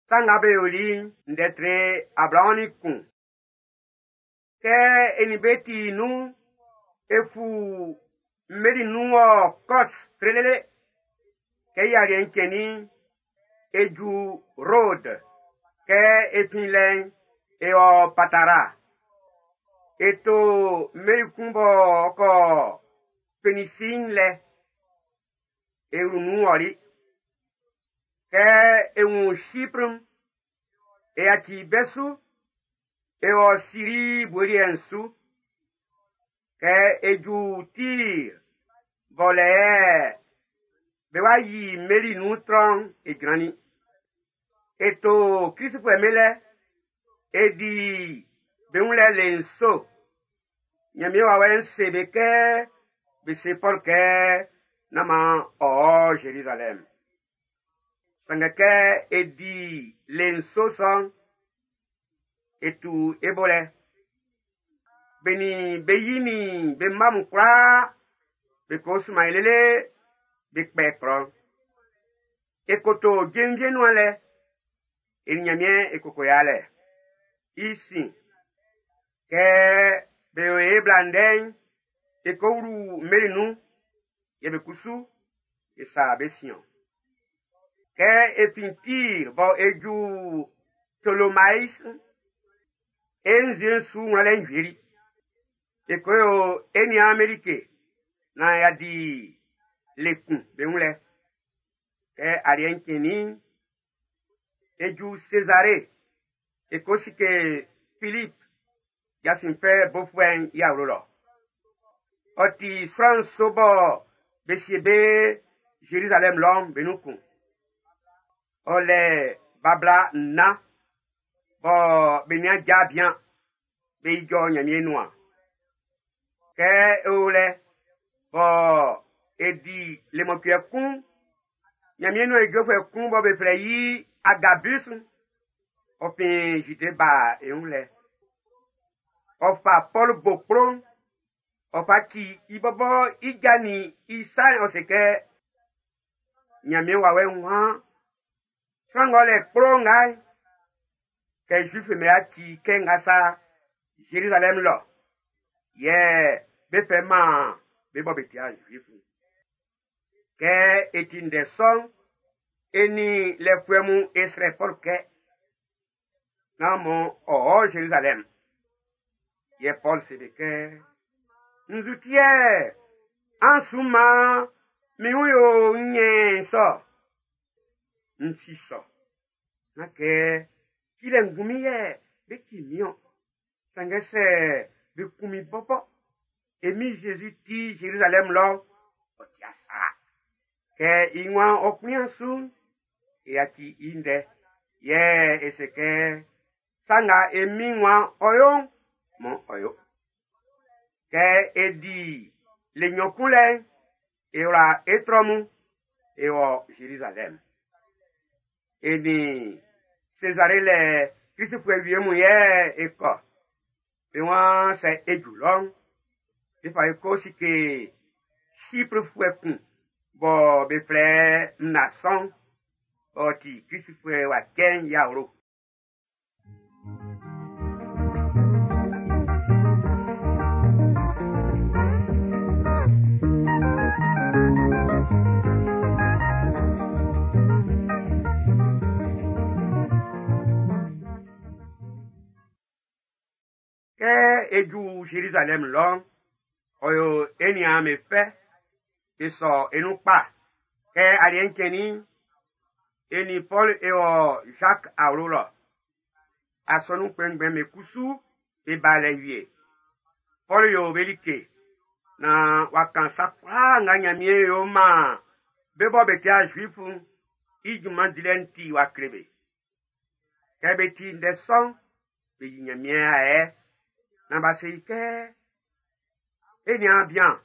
Sanga be oli ndetre abrani kun. Ke enibeti nu efu meri nu o kos trelele. Ke yari enkeni eju road. Ke epinlen e o patara. Eto meri kumbo ko penisin le. E unu ori. Ke un Chypre e ati besu e o Syrie boriensu ke eju tir vole bewa yi meri nutron e grani eto Christophe emele edi beunle lenso nyami wa wen sebeke bise porke nama o Jerusalem Sangake edi lenso son etu ebole beni beyini be mam kwa be kosmailele be pekro ekoto genjenu ale enyamie ekokoyale isi ke be eblanden ekouru merinu yebe kusu esa besion ke epintir bo eju Tolomais enzien su ngale njiri ekoyo eni Amerike na ya di lekun beunle ke arienkeni eju Cesare ekosike Philippe yasimpe bofwen yaurolo oti France bo besiebe Jérusalem l'homme benukun ole babla na bo benia jabian be ijo nyamie noa ke ole bo edi le mokye kun nyamie no ejo fe kun bo be freyi Agabus opin jide ba eunle ofa Paul Bopron ofa ki ibobo igani isa oseke nyamie wawe nwa Sangole prongai ke juif me ati ke ngasa Jerusalem lo ye befema bebo betia juif ke etinde son eni le fuemu esre porke namo o Jerusalem ye Paul sebeke nzutie ansuma miuyo nye so nsiso nake kile ngumiye bekimio sangese bekumi popo emi Jésus ti Jérusalem lo otiasa ke inwa okuyansu e ati inde ye eseke sanga emi nwa oyo mo oyo ke edi le nyokule e ora etromu e o Jérusalem eni Cesare le Christophe viemu ye eko e wan se ejulon e fa ekosi ke Chypre fuekun bo be fle nason oti Christophe wa ken yauro eju Jerusalem long oyo eni ame fe eso enupa ke arienkeni eni Paul e o Jacques Aurora asonu pengbe mekusu e balewie Paul yo belike na wakansa kwa nganyamie yo ma bebo betia juifu ijuma dilenti wakrebe kebeti ndeson be nyamie ae na basike eni ambian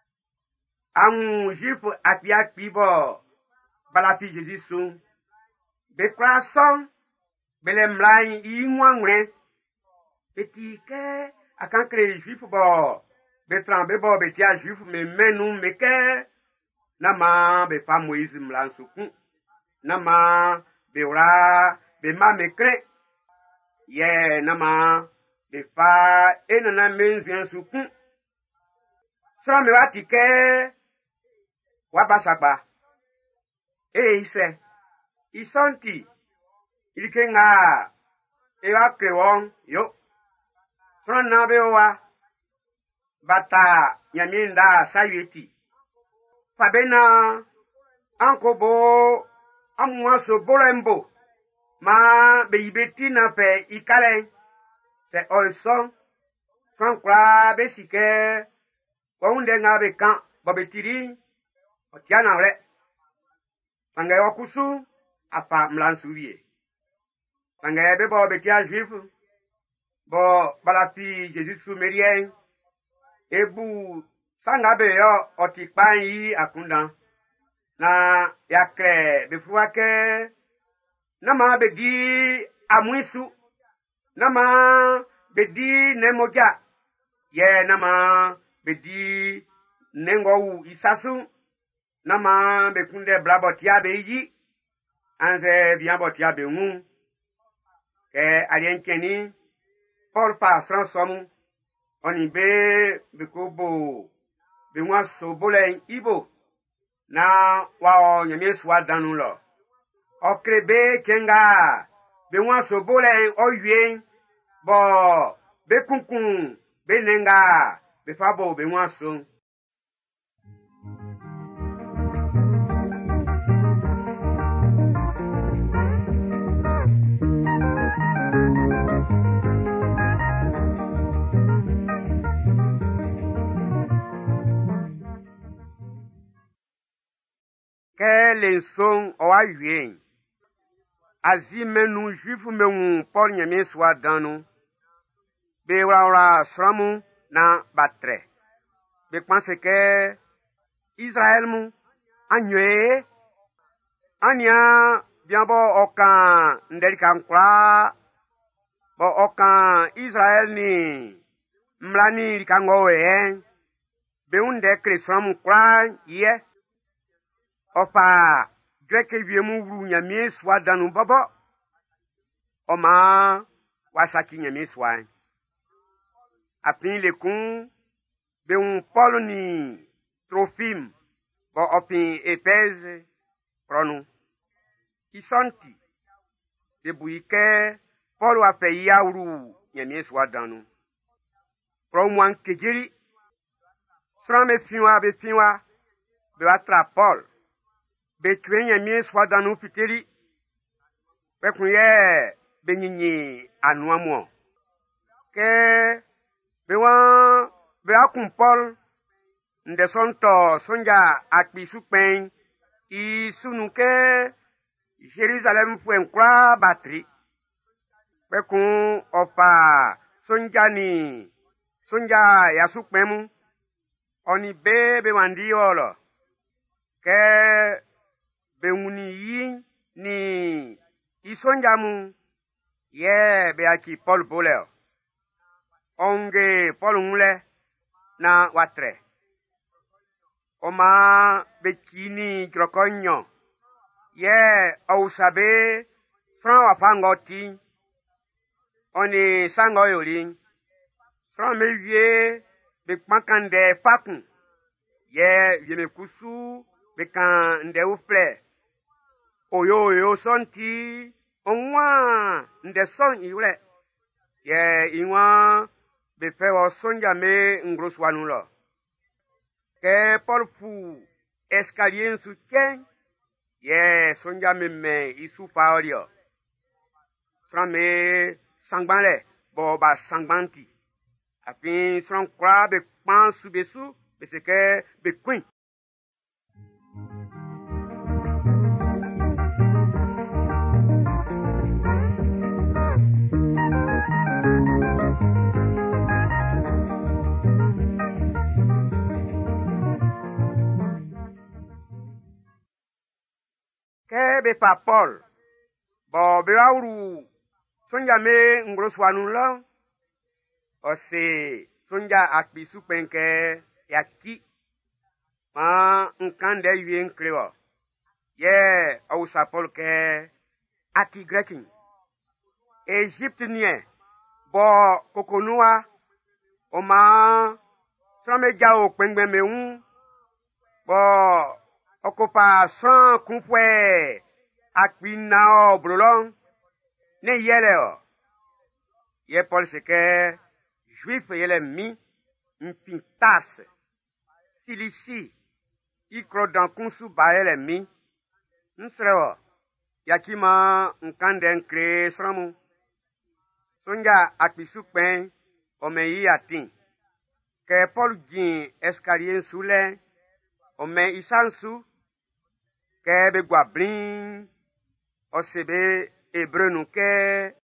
an juif api bo balapi Jésus sun be krason bele mlai inwanwe etike akan kre juif bo be trambe bo be tia juif me menu meke na ma be fa Moïse mlansuku na ma be ora be ma me kre ye na ma be fa na menzian sukun sra me wati ke wa basagba ise isonti ilikenga ewa krewon yo sra na be wa bata nyaminda sayeti fabena ankobo amwa so bolembo ma be yibeti na fe ikale se oison frankra besike wonde nga be kan bobetiri otiana re panga wakusu apa mlansuwie panga be bo betia juif bo balati Jesus sumerien ebu sanga be yo otikpan yi akunda na yakre be fuake na ma be di amwisu na ma be di nemoja ye na ma be di nengowu isasu na ma be kunde blabotia be yi anze bien botia be wu ke alienkeni Paul pa transformu oni be kobo be wa so bolen ibo na wa onyemeswa danu lo okrebe kenga be wa so bolen oyue bo be kunkun be nenga be fabo be wa so les sons o ayuen azimenu juifu mewu Paul nyame swa danu be wala sramu na batre be pense que Israël mu anwe ania biabo okan ndelika nkwa bo okan Israël ni mlani likangowe be unde krisramu kwa ye opa greke wiemu wuru nyame swa danu baba oma wasaki nyame swa apin lekun be un Paul ni Trophime bo opin Éphèse pronu isonti de buike Paul wa fe ya wuru nyame swa danu pro mwan kejiri sra me fiwa be atra Paul betwenye mi swa danu fiteri pekunye benyinyi anuamu ke be akun Paul nde sonto sonja akpisupen isunuke Jerusalem fu enkra batri pekun opa sonja yasupemu oni be wandi olo ke be wuni yi ni isonjamu ye be aki Paul boleo onge Paul ngule na watre oma be kini krokonyo ye au sabe fran wafangoti oni sango yoli fran me vie be pakande fakun ye me kusu be kan nde ufle oyo sonti onwa nde son iwle ye inwa be fewo sonja me ngroswanu lo ke Paul fu escalier su ken ye sonja me isu faorio frame sangbale bo ba sangbanti apin son kwa be pan su besu be se ke be queen be pa Paul bo be awru sonja me ngroswanu lo ose sonja akpisu penke yaki ma nkande yuen kreo ye awsa Paul ke ati grekin Égypte nie bo kokonua o ma trameja o pengbe meun bo okopa san kunfwe akpina o brolon ne yele o ye Paul se que juif yele mi mpintas silisi ikro dan kunsu ba yele mi nsrewo yakima nkanden kre sramu sonja akpisu pen ome yi atin que Paul jin escalier soule ome isansu que be gwa blin osebe hébreu nu ke